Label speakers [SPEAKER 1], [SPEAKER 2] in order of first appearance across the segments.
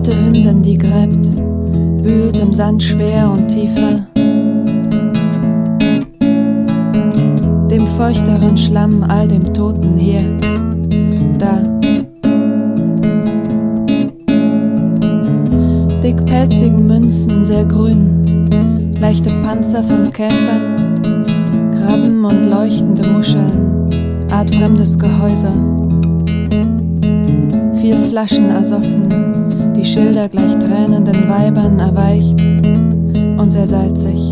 [SPEAKER 1] alte Hündin, die gräbt, wühlt im Sand schwer und tiefer. Dem feuchteren Schlamm, all dem Toten hier, da. Dickpelzigen Münzen, sehr grün, leichte Panzer von Käfern, Krabben und leuchtende Muscheln, artfremdes Gehäuse. Viel Flaschen ersoffen, die Schilder gleich tränenden Weibern erweicht und sehr salzig.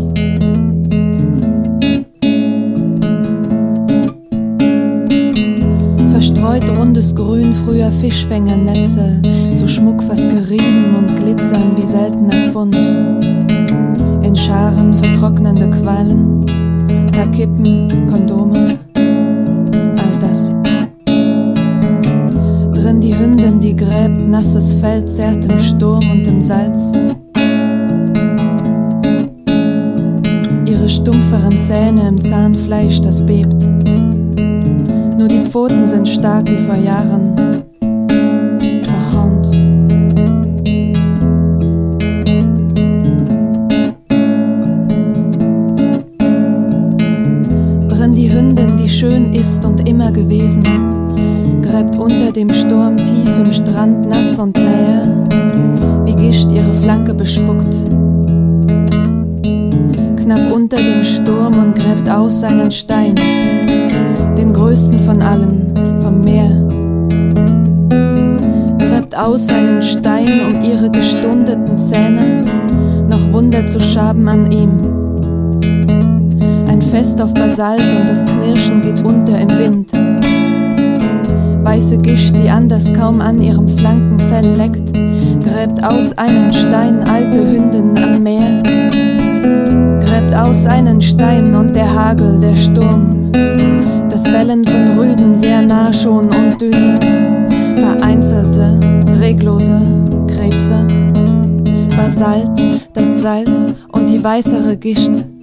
[SPEAKER 1] Verstreut rundes Grün früher Fischfängernetze, zu Schmuck fast gerieben und glitzern wie seltener Fund. In Scharen vertrocknende Quallen, paar Kippen, Kondome, all das. Drin die Hündin, die gräbt, nasses Feld zerrt im Sturm und im Salz. Ihre stumpferen Zähne im Zahnfleisch, das bebt. Nur die Pfoten sind stark wie vor Jahren, verhornt. Drin die Hündin, die schön ist und immer gewesen, gräbt unter dem Sturm tief im Strand nass und näher, wie Gischt ihre Flanke bespuckt. Knapp unter dem Sturm und gräbt aus seinen Stein, den größten von allen, vom Meer. Gräbt aus seinen Stein, um ihre gestundeten Zähne noch Wunder zu schaben an ihm. Ein Fest auf Basalt und das Knirschen geht unter im Wind. Weiße Gischt, die anders kaum an ihrem Flankenfell leckt, gräbt aus einen Stein alte Hündin am Meer. Gräbt aus einen Stein und der Hagel, der Sturm, das Bellen von Rüden sehr nah schon und Dünen, vereinzelte, reglose Krebse, Basalt, das Salz und die weißere Gischt.